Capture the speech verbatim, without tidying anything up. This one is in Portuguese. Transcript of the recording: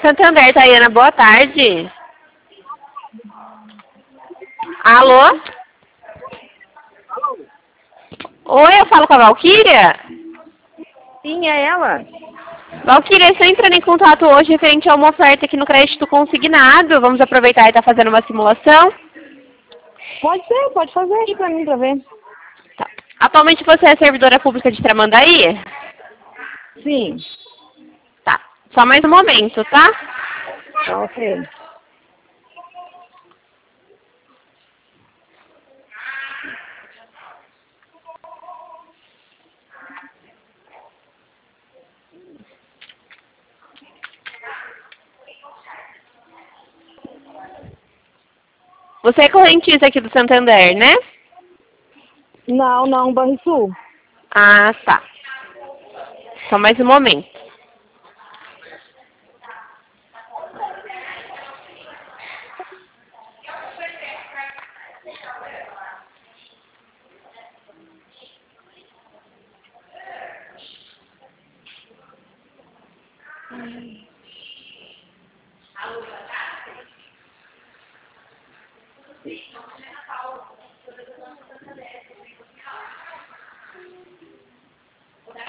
Santander, Tayana, boa tarde. Alô? Oi, eu falo com a Valquíria? Sim, é ela. Valquíria, estou entrando em contato hoje referente a uma oferta aqui no crédito consignado. Vamos aproveitar e estar fazendo uma simulação. Pode ser, pode fazer aí pra mim, pra ver. Tá. Atualmente você é servidora pública de Tramandaí? Sim. Tá. Só mais um momento, tá? Tá ok. Você é correntista aqui do Santander, né? Não, não, Banrisul. Ah, tá. Só mais um momento.